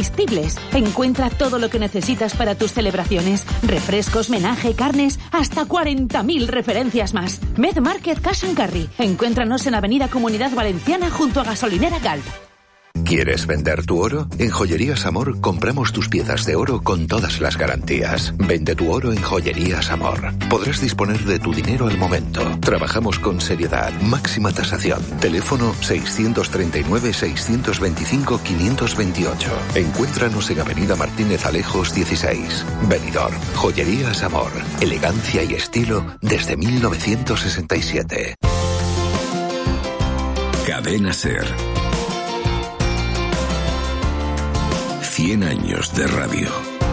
irresistibles. Encuentra todo lo que necesitas para tus celebraciones. Refrescos, menaje, carnes, hasta 40.000 referencias más. Med Market Cash & Carry. Encuéntranos en Avenida Comunidad Valenciana junto a Gasolinera Galp. ¿Quieres vender tu oro? En Joyerías Amor compramos tus piezas de oro con todas las garantías. Vende tu oro en Joyerías Amor. Podrás disponer de tu dinero al momento. Trabajamos con seriedad, máxima tasación. Teléfono 639-625-528. Encuéntranos en Avenida Martínez Alejos 16. Benidorm. Joyerías Amor. Elegancia y estilo desde 1967. Cadena SER. 100 años de radio.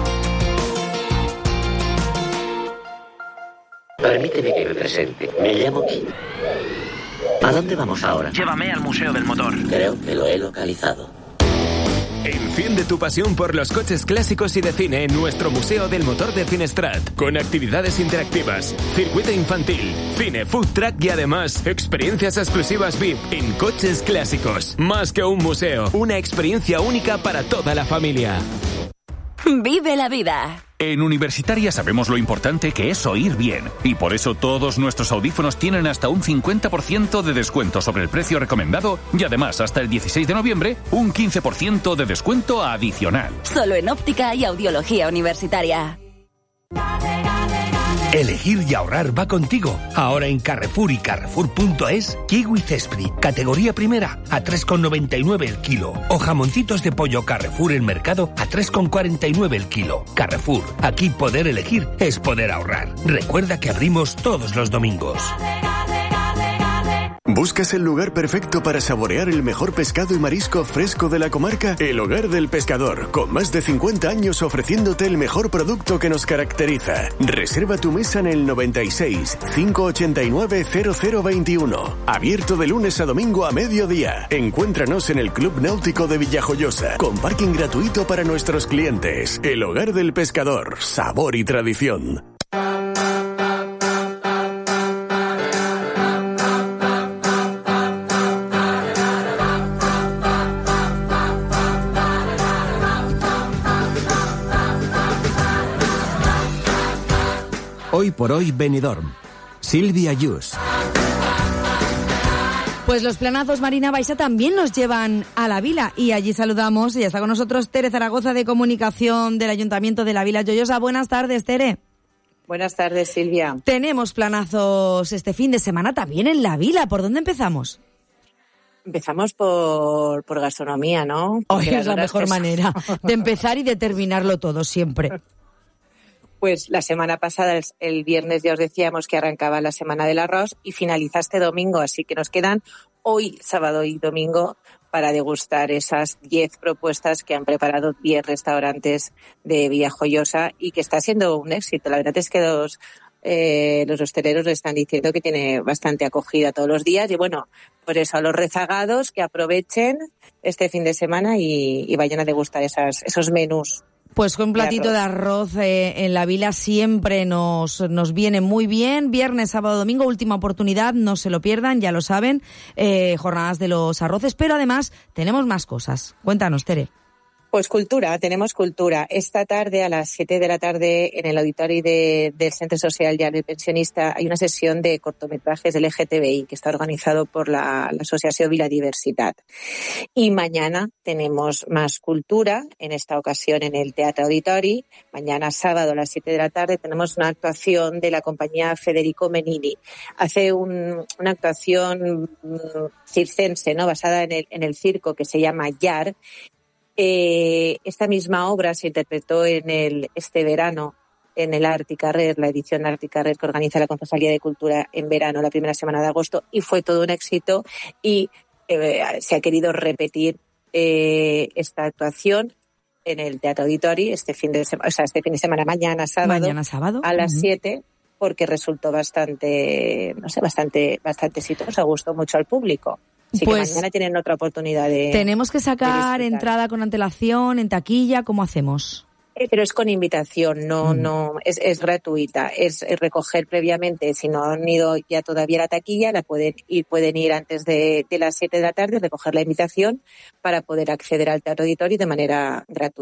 Permíteme que me presente. Me llamo Kim. ¿A dónde vamos ahora? Llévame al Museo del Motor. Creo que lo he localizado. Enciende tu pasión por los coches clásicos y de cine en nuestro Museo del Motor de Finestrat, con actividades interactivas, circuito infantil, cine, food truck y además experiencias exclusivas VIP en coches clásicos. Más que un museo, una experiencia única para toda la familia. Vive la vida. En Universitaria sabemos lo importante que es oír bien, y por eso todos nuestros audífonos tienen hasta un 50% de descuento sobre el precio recomendado y además hasta el 16 de noviembre un 15% de descuento adicional. Solo en óptica y audiología universitaria. Elegir y ahorrar va contigo. Ahora en Carrefour y Carrefour.es, kiwi Cespri, categoría primera, a 3,99 el kilo. O jamoncitos de pollo Carrefour en mercado a 3,49 el kilo. Carrefour, aquí poder elegir es poder ahorrar. Recuerda que abrimos todos los domingos. ¿Buscas el lugar perfecto para saborear el mejor pescado y marisco fresco de la comarca? El Hogar del Pescador, con más de 50 años ofreciéndote el mejor producto que nos caracteriza. Reserva tu mesa en el 96 589 0021. Abierto de lunes a domingo a mediodía. Encuéntranos en el Club Náutico de Villajoyosa, con parking gratuito para nuestros clientes. El Hogar del Pescador, sabor y tradición. Hoy por hoy Benidorm. Silvia Yus. Pues los planazos Marina Baixa también nos llevan a la Vila y allí saludamos, y ya está con nosotros Tere Zaragoza de Comunicación del Ayuntamiento de la Vila Joyosa. Buenas tardes, Tere. Buenas tardes, Silvia. Tenemos planazos este fin de semana también en la Vila. ¿Por dónde empezamos? Empezamos por gastronomía, ¿no? Hoy es la mejor manera de empezar y de terminarlo todo siempre. Pues la semana pasada, el viernes, ya os decíamos que arrancaba la Semana del Arroz y finaliza este domingo, así que nos quedan hoy, sábado y domingo, para degustar esas 10 propuestas que han preparado 10 restaurantes de Villajoyosa y que está siendo un éxito. La verdad es que los hosteleros están diciendo que tiene bastante acogida todos los días y bueno, por eso a los rezagados que aprovechen este fin de semana y vayan a degustar esos menús. Pues con un platito de arroz en la Vila siempre nos viene muy bien. Viernes, sábado, domingo, última oportunidad, no se lo pierdan, ya lo saben, jornadas de los arroces, pero además tenemos más cosas. Cuéntanos, Tere. Pues tenemos cultura. Esta tarde a las 7 de la tarde en el auditorio del Centro Social y del Pensionista hay una sesión de cortometrajes del LGTBI que está organizado por la Asociación Vila Diversidad. Y mañana tenemos más cultura, en esta ocasión en el Teatro Auditori. Mañana sábado a las 7 de la tarde tenemos una actuación de la compañía Federico Menini. Hace una actuación circense, ¿no? Basada en el circo que se llama Yar. Esta misma obra se interpretó este verano en el Art i Carrer, la edición Art i Carrer que organiza la Concejalía de Cultura en verano, la primera semana de agosto, y fue todo un éxito y se ha querido repetir esta actuación en el Teatro Auditori este fin de semana, mañana sábado a las 7, porque resultó bastante exitoso, gustó mucho al público. Así pues que mañana tienen otra oportunidad de... Tenemos que sacar entrada con antelación, en taquilla, ¿cómo hacemos? Pero es con invitación, no es gratuita. Es recoger previamente, si no han ido ya todavía a la taquilla, pueden ir antes de las 7 de la tarde, recoger la invitación para poder acceder al Teatro Auditori de manera gratuita.